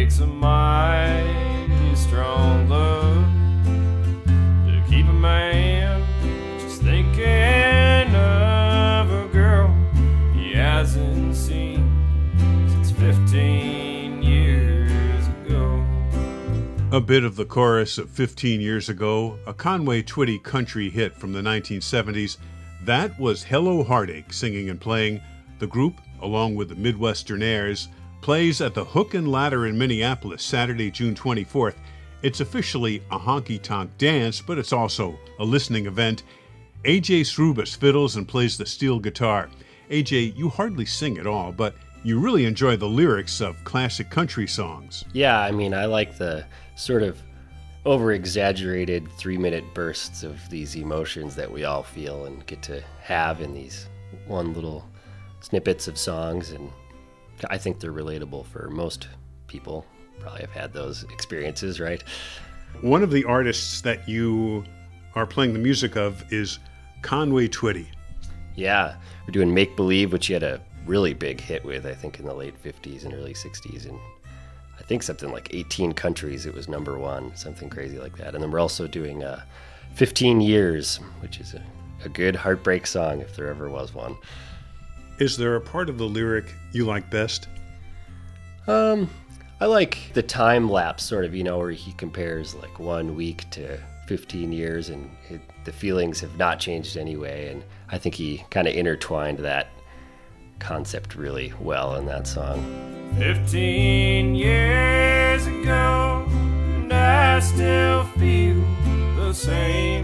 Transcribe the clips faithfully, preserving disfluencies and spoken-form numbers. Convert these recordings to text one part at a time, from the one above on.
takes a mighty strong love to keep a man just thinking of a girl he hasn't seen since fifteen years ago. A bit of the chorus of fifteen years ago, a Conway Twitty country hit from the nineteen seventies. That was Hello Heartache singing and playing. The group, along with the Midwesternaires, plays at the Hook and Ladder in Minneapolis Saturday, June twenty-fourth. It's officially a honky-tonk dance, but it's also a listening event. A J Srubus fiddles and plays the steel guitar. A J, you hardly sing at all, but you really enjoy the lyrics of classic country songs. Yeah, I mean, I like the sort of over-exaggerated three-minute bursts of these emotions that we all feel and get to have in these one little snippets of songs, and I think they're relatable for most people. Probably have had those experiences, right? One of the artists that you are playing the music of is Conway Twitty. Yeah, we're doing Make Believe, which he had a really big hit with, I think, in the late fifties and early sixties, and I think something like eighteen countries it was number one, something crazy like that. And then we're also doing uh, fifteen years, which is a, a good heartbreak song if there ever was one. Is there a part of the lyric you like best? Um, I like the time lapse sort of, you know, where he compares like one week to fifteen years, and it, the feelings have not changed anyway. And I think he kind of intertwined that concept really well in that song. Fifteen years ago, and I still feel the same.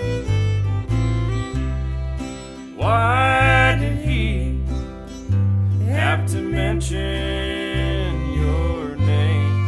Why did he have to mention your name?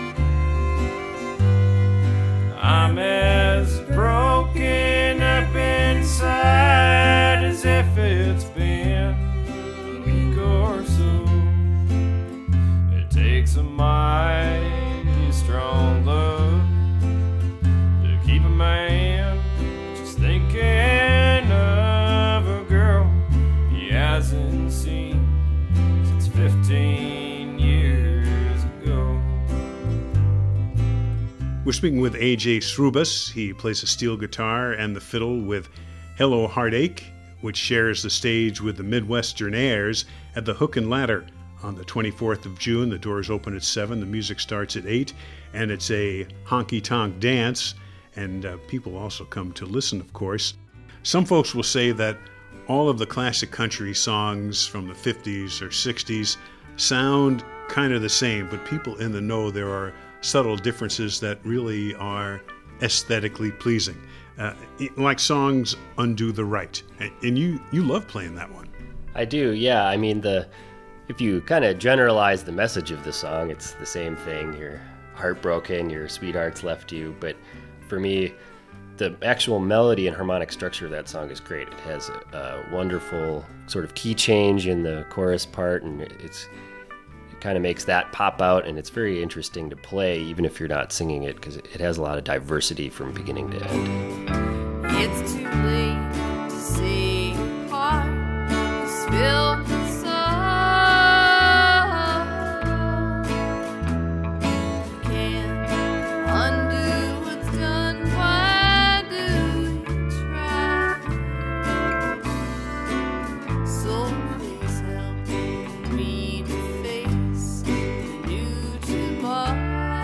I'm as broken up inside as if it's been a week or so. It takes a mighty strong love to keep a man just thinking of a girl he hasn't seen since fifteen years ago. We're speaking with A J Srubus. He plays a steel guitar and the fiddle with Hello Heartache, which shares the stage with the Midwesternaires at the Hook and Ladder on the twenty-fourth of June. The doors open at seven, the music starts at eight, and it's a honky-tonk dance, and uh, people also come to listen, of course. Some folks will say that all of the classic country songs from the fifties or sixties sound kind of the same, but people in the know there are subtle differences that really are aesthetically pleasing. Uh, like songs Undo the Right, and you, you love playing that one. I do, yeah. I mean, the if you kind of generalize the message of the song, it's the same thing. You're heartbroken, your sweetheart's left you, but for me, the actual melody and harmonic structure of that song is great. It has a, a wonderful sort of key change in the chorus part, and it's it kind of makes that pop out, and it's very interesting to play, even if you're not singing it, because it has a lot of diversity from beginning to end. It's too late to say heart spill the sun. Can't undo what's done. Why do you try? So please help me to face the new tomorrow.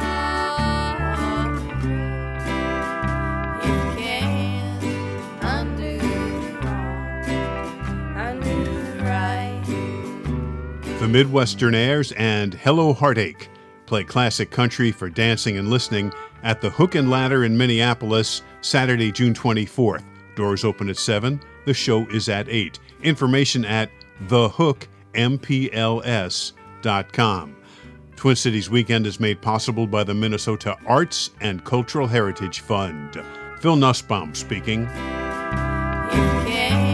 You can't undo wrong, undo right. The Midwesternaires and Hello Heartache play classic country for dancing and listening at the Hook and Ladder in Minneapolis, Saturday, June twenty-fourth. Doors open at seven. The show is at eight. Information at the hook m p l s dot com. Twin Cities Weekend is made possible by the Minnesota Arts and Cultural Heritage Fund. Phil Nussbaum speaking. You can't